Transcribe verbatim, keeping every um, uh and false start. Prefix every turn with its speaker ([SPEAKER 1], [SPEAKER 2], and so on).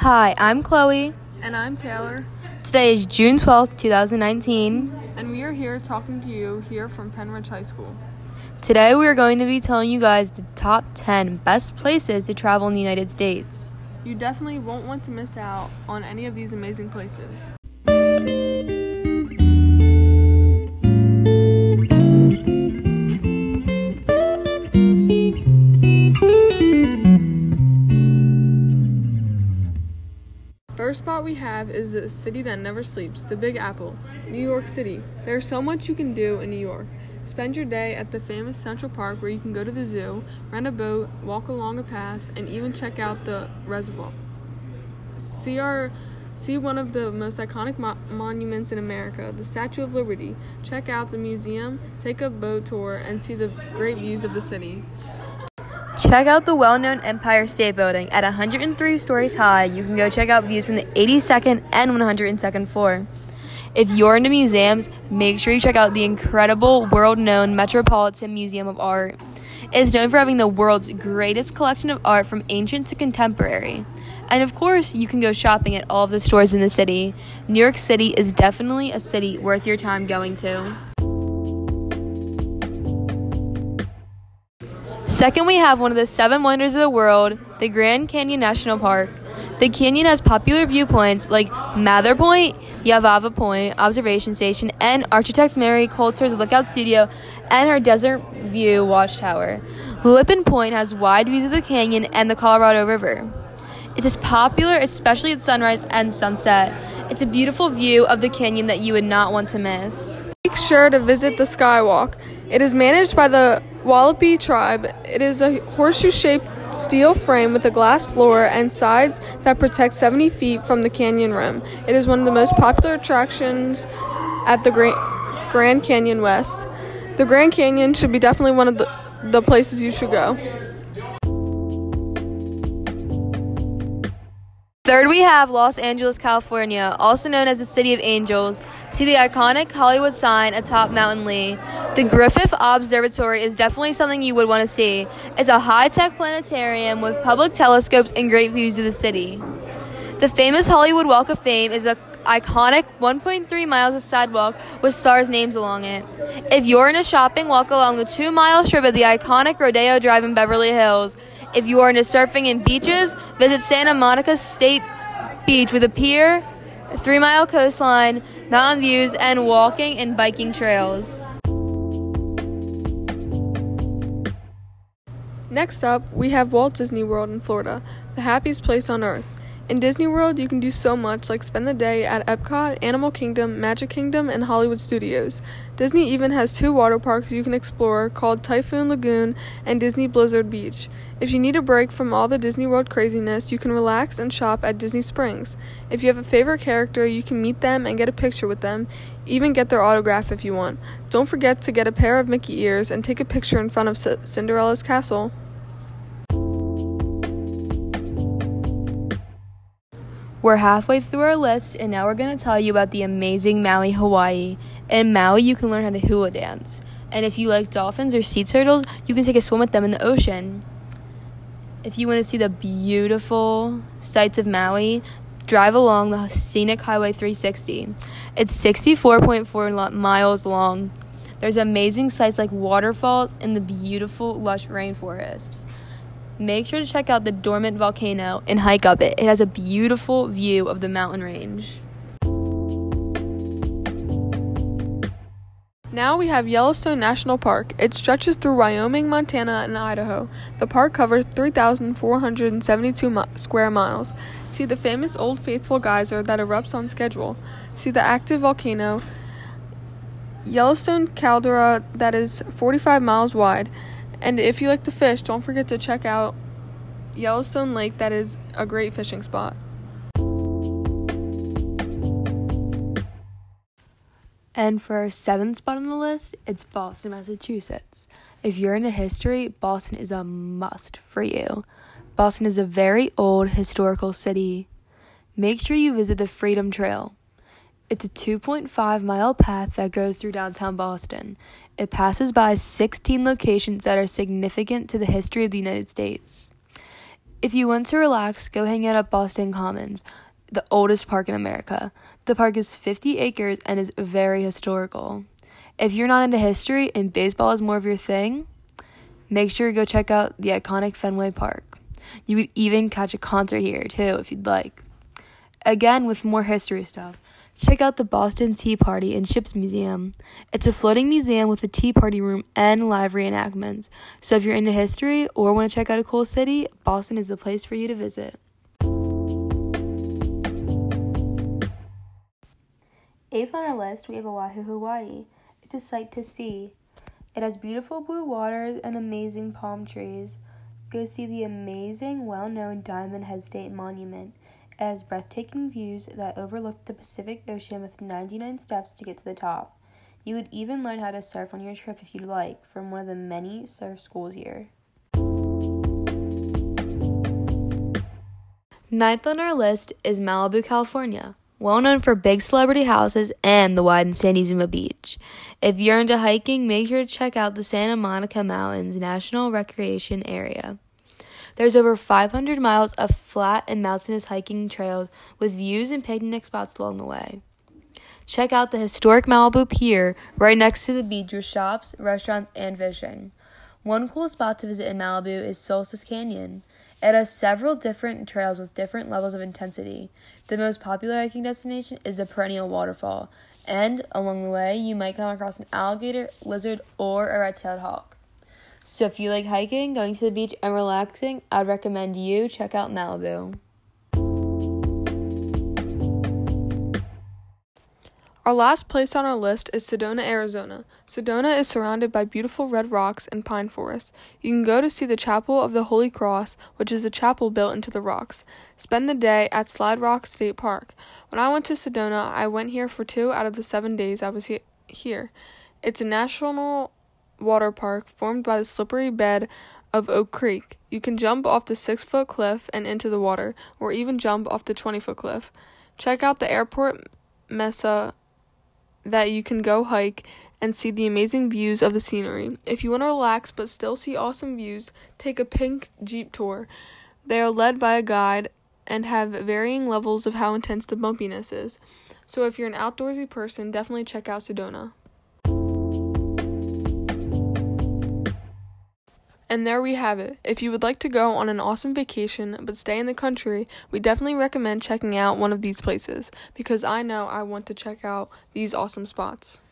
[SPEAKER 1] Hi, I'm Chloe.
[SPEAKER 2] And I'm Taylor.
[SPEAKER 1] Today is June twelfth, twenty nineteen.
[SPEAKER 2] And we are here talking to you here from Penridge High School.
[SPEAKER 1] Today we are going to be telling you guys the top ten best places to travel in the United States.
[SPEAKER 2] You definitely won't want to miss out on any of these amazing places. First spot we have is the city that never sleeps, the Big Apple, New York City. There's so much you can do in New York. Spend your day at the famous Central Park where you can go to the zoo, rent a boat, walk along a path, and even check out the reservoir. See our see one of the most iconic mo- monuments in America, the Statue of Liberty. Check out the museum, take a boat tour, and see the great views of the city.
[SPEAKER 1] Check out the well-known Empire State Building. At one hundred three stories high, you can go check out views from the eighty-second and one hundred second floor. If you're into museums, make sure you check out the incredible world-known Metropolitan Museum of Art. It is known for having the world's greatest collection of art from ancient to contemporary. And of course, you can go shopping at all of the stores in the city. New York City is definitely a city worth your time going to. Second, we have one of the seven wonders of the world, the Grand Canyon National Park. The canyon has popular viewpoints like Mather Point, Yavapai Point Observation Station, and Architect Mary Coulter's Lookout Studio and her Desert View Watchtower. Lippin Point has wide views of the canyon and the Colorado River. It is popular, especially at sunrise and sunset. It's a beautiful view of the canyon that you would not want to miss.
[SPEAKER 2] Make sure to visit the Skywalk. It is managed by the Wallaby tribe. It is a horseshoe-shaped steel frame with a glass floor and sides that protect seventy feet from the canyon rim. It is one of the most popular attractions at the Gra- Grand Canyon West. The Grand Canyon should be definitely one of the, the places you should go.
[SPEAKER 1] Third, we have Los Angeles, California, also known as the City of Angels. See the iconic Hollywood sign atop Mountain Lee. The Griffith Observatory is definitely something you would want to see. It's a high-tech planetarium with public telescopes and great views of the city. The famous Hollywood Walk of Fame is an iconic one point three miles of sidewalk with stars' names along it. If you're into shopping, walk along the two-mile strip of the iconic Rodeo Drive in Beverly Hills. If you are into surfing and beaches, visit Santa Monica State Beach with a pier, a three-mile coastline, mountain views, and walking and biking trails.
[SPEAKER 2] Next up, we have Walt Disney World in Florida, the happiest place on earth. In Disney World, you can do so much, like spend the day at Epcot, Animal Kingdom, Magic Kingdom, and Hollywood Studios. Disney even has two water parks you can explore called Typhoon Lagoon and Disney Blizzard Beach. If you need a break from all the Disney World craziness, you can relax and shop at Disney Springs. If you have a favorite character, you can meet them and get a picture with them, even get their autograph if you want. Don't forget to get a pair of Mickey ears and take a picture in front of C- Cinderella's castle.
[SPEAKER 1] We're halfway through our list, and now we're going to tell you about the amazing Maui, Hawaii. In Maui, you can learn how to hula dance. And if you like dolphins or sea turtles, you can take a swim with them in the ocean. If you want to see the beautiful sights of Maui, drive along the scenic Highway three sixty. It's sixty-four point four miles long. There's amazing sights like waterfalls and the beautiful, lush rainforests. Make sure to check out the dormant volcano and hike up it. It has a beautiful view of the mountain range.
[SPEAKER 2] Now we have Yellowstone National Park. It stretches through Wyoming, Montana, and Idaho. The park covers three thousand four hundred seventy-two mi- square miles. See the famous Old Faithful geyser that erupts on schedule. See the active volcano, Yellowstone caldera that is forty-five miles wide. And if you like to fish, don't forget to check out Yellowstone Lake. That is a great fishing spot.
[SPEAKER 1] And for our seventh spot on the list, it's Boston, Massachusetts. If you're into history, Boston is a must for you. Boston is a very old historical city. Make sure you visit the Freedom Trail. It's a two point five mile path that goes through downtown Boston. It passes by sixteen locations that are significant to the history of the United States. If you want to relax, go hang out at Boston Commons, the oldest park in America. The park is fifty acres and is very historical. If you're not into history and baseball is more of your thing, make sure to go check out the iconic Fenway Park. You could even catch a concert here, too, if you'd like. Again, with more history stuff, check out the Boston Tea Party and Ships Museum. It's a floating museum with a tea party room and live reenactments. So if you're into history or want to check out a cool city, Boston is the place for you to visit. Eighth on our list, we have Oahu, Hawaii. It's a sight to see. It has beautiful blue waters and amazing palm trees. Go see the amazing, well-known Diamond Head State Monument. It has breathtaking views that overlook the Pacific Ocean with ninety-nine steps to get to the top. You would even learn how to surf on your trip if you'd like, from one of the many surf schools here. Ninth on our list is Malibu, California. Well known for big celebrity houses and the wide and sandy Zuma Beach. If you're into hiking, make sure to check out the Santa Monica Mountains National Recreation Area. There's over five hundred miles of flat and mountainous hiking trails with views and picnic spots along the way. Check out the historic Malibu Pier right next to the beach with shops, restaurants, and fishing. One cool spot to visit in Malibu is Solstice Canyon. It has several different trails with different levels of intensity. The most popular hiking destination is the Perennial Waterfall, and along the way, you might come across an alligator, lizard, or a red-tailed hawk. So if you like hiking, going to the beach, and relaxing, I'd recommend you check out Malibu.
[SPEAKER 2] Our last place on our list is Sedona, Arizona. Sedona is surrounded by beautiful red rocks and pine forests. You can go to see the Chapel of the Holy Cross, which is a chapel built into the rocks. Spend the day at Slide Rock State Park. When I went to Sedona, I went here for two out of the seven days I was he- here. It's a national water park formed by the slippery bed of Oak Creek. You can jump off the six-foot cliff and into the water, or even jump off the twenty-foot cliff. Check out the airport mesa that you can go hike and see the amazing views of the scenery. If you want to relax but still see awesome views, take a pink Jeep tour. They are led by a guide and have varying levels of how intense the bumpiness is. So if you're an outdoorsy person, definitely check out Sedona. And there we have it. If you would like to go on an awesome vacation but stay in the country, we definitely recommend checking out one of these places, because I know I want to check out these awesome spots.